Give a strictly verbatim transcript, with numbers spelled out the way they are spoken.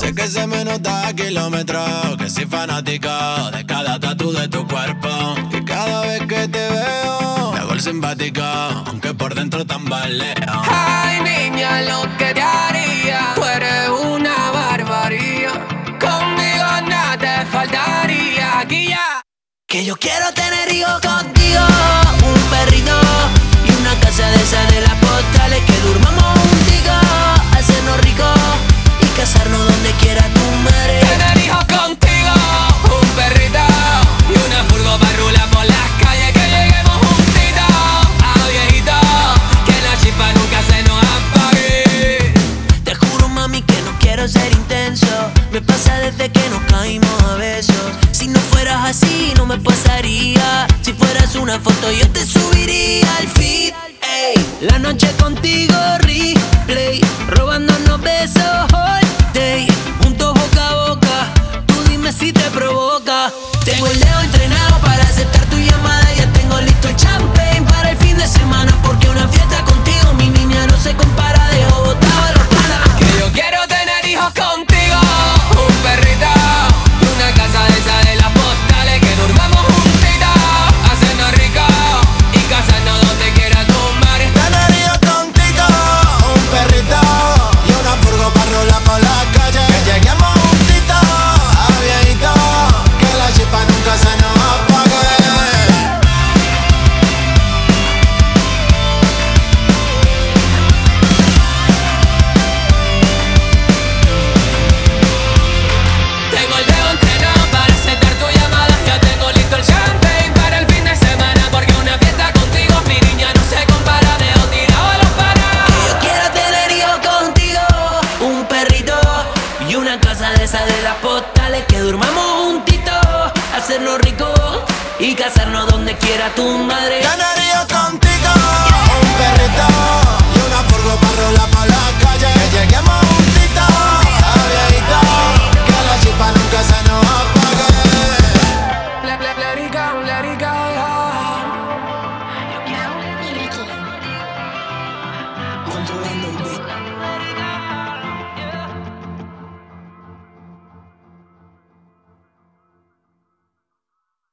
Sé que se me nota a kilómetros que soy fanático de cada tatu de tu cuerpo. Y cada vez que te veo me hago el simpático, aunque por dentro tambaleo. Ay, niña, lo que te haría, tú eres una barbarie. Conmigo nada te faltaría. Aquí ya. Que yo quiero tener hijos contigo, un perrito y una casa de esas de las postales. Que durmamos juntitos, hacernos ricos y casarnos donde quiera tu madre. Tener hijos contigo, un perrito y una furgo para rular por las calles. Que lleguemos juntitos a viejito, que la chispa nunca se nos apague. Te juro, mami, que no quiero ser intenso. Me pasa desde que nos caímos a besos. Si no fueras así, no me pasaría. Si fueras una foto, yo te subiría al feed. Ey, la noche contigo, replay, robándonos besos all day, juntos boca a boca. Tú dime si te provoca. Tengo el dedo entrenado para aceptar tu llamada. Ya tengo listo el champagne para el fin de semana. Porque una fiesta contigo, mi niña, no se compara. Dejo botado los panas. Que yo quiero tener hijos contigo, un perrito y una casa de esa de las postales. Que durmamos juntitos, hacernos ricos y casarnos donde quiera tu madre. Tener hijos contigo, un perrito y una furgo para rolar por la calle. Que lleguemos juntitos a viejito, que la chispa nunca se nos apague. Tengo el dedo entrenado para aceptar tu llamada. Ya tengo listo el champagne para el fin de semana. Porque una fiesta contigo, mi niña, no se compara. Dejo tirado a los panas. Que yo quiero tener hijos contigo, un perrito y una casa de esas de las postales. Que durmamos juntitos, hacernos ricos y casarnos donde quiera tu madre. Tener hijos contigo, un perrito y una furgo para rolar por la calle. Que lleguemos juntitos a viejito, que la chispa nunca se nos apague. Let, let, let it go, let it go. Controlando el beat.